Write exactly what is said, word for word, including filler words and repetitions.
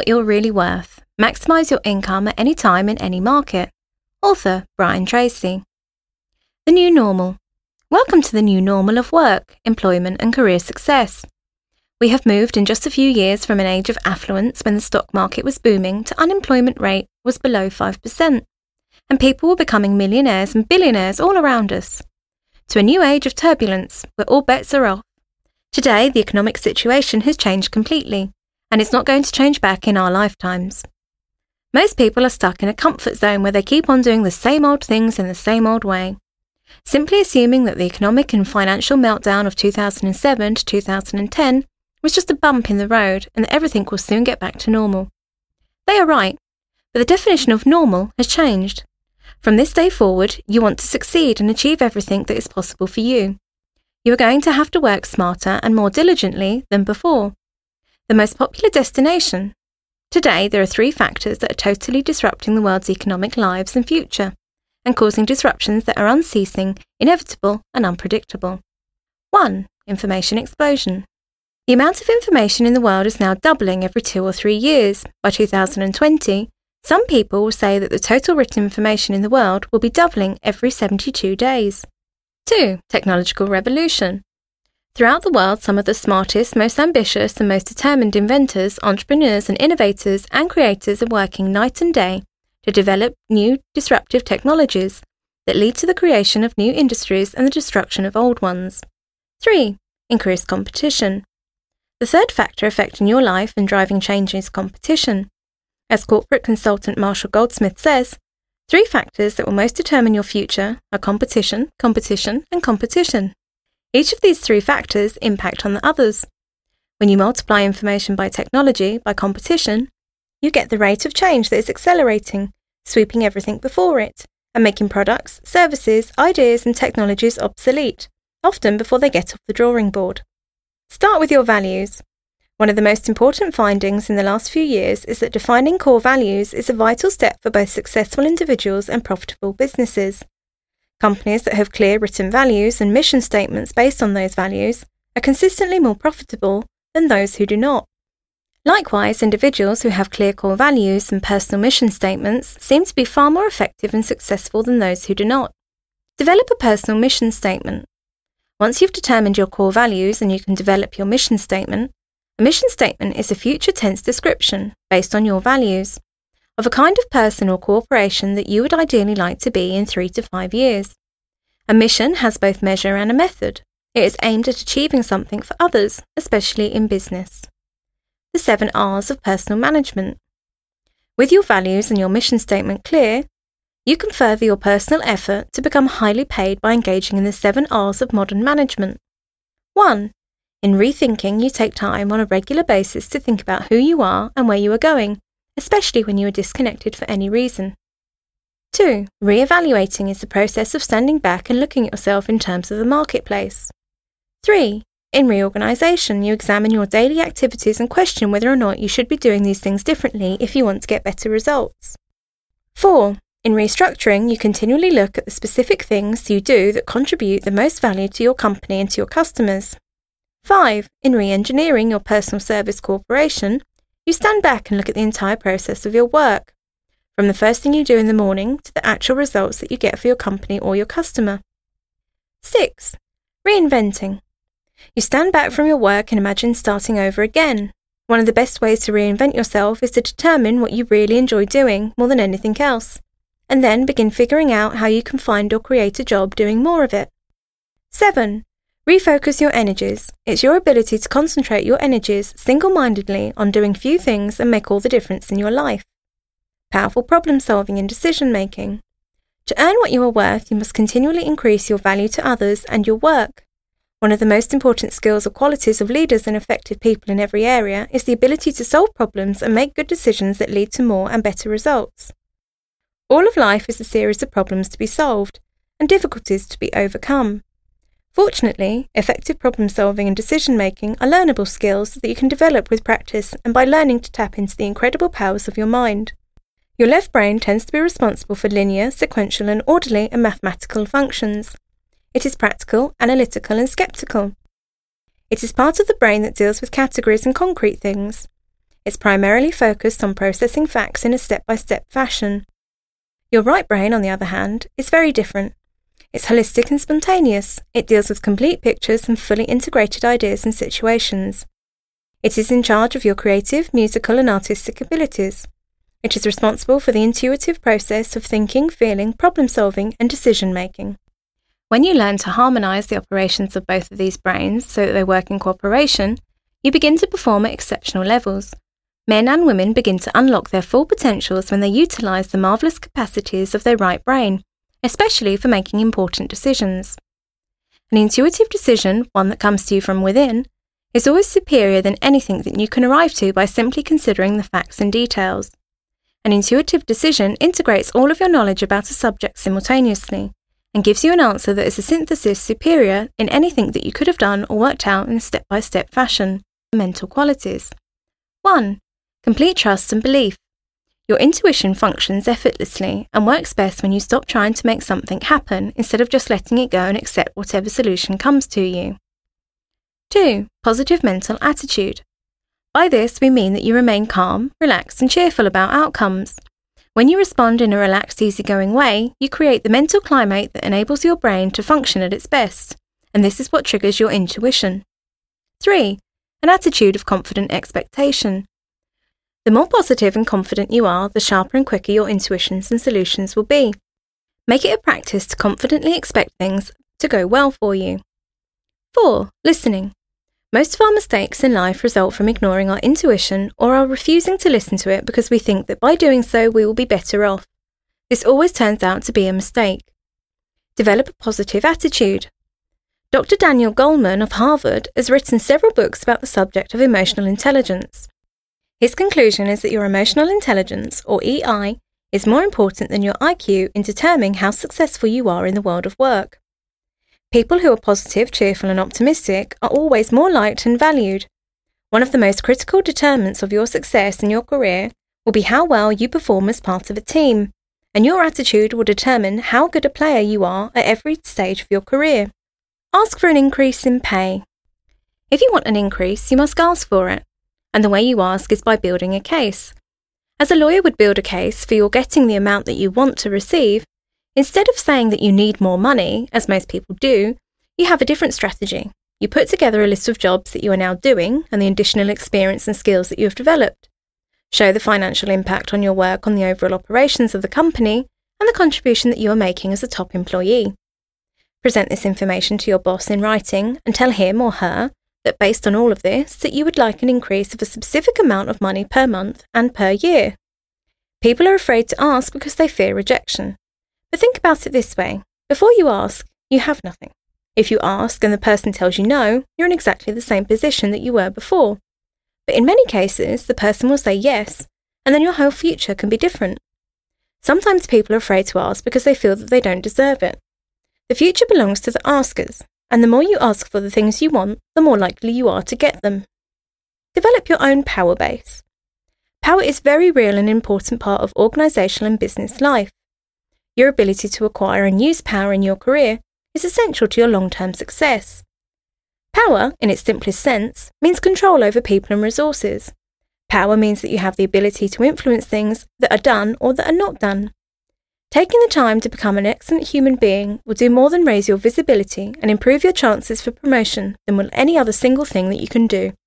what you're really worth. Maximize your income at any time in any market. Author Brian Tracy. The New Normal. Welcome to the new normal of work, employment and career success. We have moved in just a few years from an age of affluence when the stock market was booming to unemployment rate was below five percent, and people were becoming millionaires and billionaires all around us, to a new age of turbulence where all bets are off. Today, the economic situation has changed completely, and it's not going to change back in our lifetimes. Most people are stuck in a comfort zone where they keep on doing the same old things in the same old way, simply assuming that the economic and financial meltdown of two thousand seven to two thousand ten was just a bump in the road and that everything will soon get back to normal. They are right, but the definition of normal has changed. From this day forward, you want to succeed and achieve everything that is possible for you. You are going to have to work smarter and more diligently than before. The most popular destination. Today, there are three factors that are totally disrupting the world's economic lives and future, and causing disruptions that are unceasing, inevitable, and unpredictable. one. Information explosion. The amount of information in the world is now doubling every two or three years. By two thousand twenty, some people will say that the total written information in the world will be doubling every seventy-two days. two. Technological revolution. Throughout the world, some of the smartest, most ambitious and most determined inventors, entrepreneurs and innovators and creators are working night and day to develop new disruptive technologies that lead to the creation of new industries and the destruction of old ones. three. Increased competition. The third factor affecting your life and driving change is competition. As corporate consultant Marshall Goldsmith says, three factors that will most determine your future are competition, competition, and competition. Each of these three factors impact on the others. When you multiply information by technology, by competition, you get the rate of change that is accelerating, sweeping everything before it, and making products, services, ideas, and technologies obsolete, often before they get off the drawing board. Start with your values. One of the most important findings in the last few years is that defining core values is a vital step for both successful individuals and profitable businesses. Companies that have clear written values and mission statements based on those values are consistently more profitable than those who do not. Likewise, individuals who have clear core values and personal mission statements seem to be far more effective and successful than those who do not. Develop a personal mission statement. Once you've determined your core values and you can develop your mission statement, a mission statement is a future tense description, based on your values, of a kind of person or corporation that you would ideally like to be in three to five years. A mission has both measure and a method. It is aimed at achieving something for others, especially in business. The seven R's of personal management. With your values and your mission statement clear, you can further your personal effort to become highly paid by engaging in the seven R's of modern management. one. In rethinking, you take time on a regular basis to think about who you are and where you are going, especially when you are disconnected for any reason. two. Re-evaluating is the process of standing back and looking at yourself in terms of the marketplace. three. In reorganisation, you examine your daily activities and question whether or not you should be doing these things differently if you want to get better results. four. In restructuring, you continually look at the specific things you do that contribute the most value to your company and to your customers. five. In re-engineering your personal service corporation, you stand back and look at the entire process of your work, from the first thing you do in the morning to the actual results that you get for your company or your customer. six. Reinventing. You stand back from your work and imagine starting over again. One of the best ways to reinvent yourself is to determine what you really enjoy doing more than anything else, and then begin figuring out how you can find or create a job doing more of it. seven. Refocus your energies. It's your ability to concentrate your energies single-mindedly on doing few things and make all the difference in your life. Powerful problem-solving and decision-making. To earn what you are worth, you must continually increase your value to others and your work. One of the most important skills or qualities of leaders and effective people in every area is the ability to solve problems and make good decisions that lead to more and better results. All of life is a series of problems to be solved and difficulties to be overcome. Fortunately, effective problem-solving and decision-making are learnable skills that you can develop with practice and by learning to tap into the incredible powers of your mind. Your left brain tends to be responsible for linear, sequential and orderly and mathematical functions. It is practical, analytical and skeptical. It is part of the brain that deals with categories and concrete things. It's primarily focused on processing facts in a step-by-step fashion. Your right brain, on the other hand, is very different. It's holistic and spontaneous. It deals with complete pictures and fully integrated ideas and situations. It is in charge of your creative, musical and artistic abilities. It is responsible for the intuitive process of thinking, feeling, problem-solving and decision-making. When you learn to harmonise the operations of both of these brains so that they work in cooperation, you begin to perform at exceptional levels. Men and women begin to unlock their full potentials when they utilise the marvellous capacities of their right brain, especially for making important decisions. An intuitive decision, one that comes to you from within, is always superior than anything that you can arrive to by simply considering the facts and details. An intuitive decision integrates all of your knowledge about a subject simultaneously and gives you an answer that is a synthesis superior in anything that you could have done or worked out in a step-by-step fashion. Mental qualities. one. Complete trust and belief. Your intuition functions effortlessly and works best when you stop trying to make something happen instead of just letting it go and accept whatever solution comes to you. two. Positive mental attitude. By this, we mean that you remain calm, relaxed and cheerful about outcomes. When you respond in a relaxed, easygoing way, you create the mental climate that enables your brain to function at its best, and this is what triggers your intuition. three. An attitude of confident expectation. The more positive and confident you are, the sharper and quicker your intuitions and solutions will be. Make it a practice to confidently expect things to go well for you. four. Listening. Most of our mistakes in life result from ignoring our intuition or our refusing to listen to it because we think that by doing so we will be better off. This always turns out to be a mistake. Develop a positive attitude. Doctor Daniel Goleman of Harvard has written several books about the subject of emotional intelligence. His conclusion is that your emotional intelligence, or E I, is more important than your I Q in determining how successful you are in the world of work. People who are positive, cheerful and optimistic are always more liked and valued. One of the most critical determinants of your success in your career will be how well you perform as part of a team, and your attitude will determine how good a player you are at every stage of your career. Ask for an increase in pay. If you want an increase, you must ask for it, and the way you ask is by building a case. As a lawyer would build a case for your getting the amount that you want to receive, instead of saying that you need more money, as most people do, you have a different strategy. You put together a list of jobs that you are now doing and the additional experience and skills that you have developed. Show the financial impact on your work on the overall operations of the company and the contribution that you are making as a top employee. Present this information to your boss in writing and tell him or her that based on all of this, that you would like an increase of a specific amount of money per month and per year. People are afraid to ask because they fear rejection. But think about it this way. Before you ask, you have nothing. If you ask and the person tells you no, you're in exactly the same position that you were before. But in many cases, the person will say yes, and then your whole future can be different. Sometimes people are afraid to ask because they feel that they don't deserve it. The future belongs to the askers, and the more you ask for the things you want, the more likely you are to get them. Develop your own power base. Power is very real and important part of organisational and business life. Your ability to acquire and use power in your career is essential to your long-term success. Power, in its simplest sense, means control over people and resources. Power means that you have the ability to influence things that are done or that are not done. Taking the time to become an excellent human being will do more than raise your visibility and improve your chances for promotion than will any other single thing that you can do.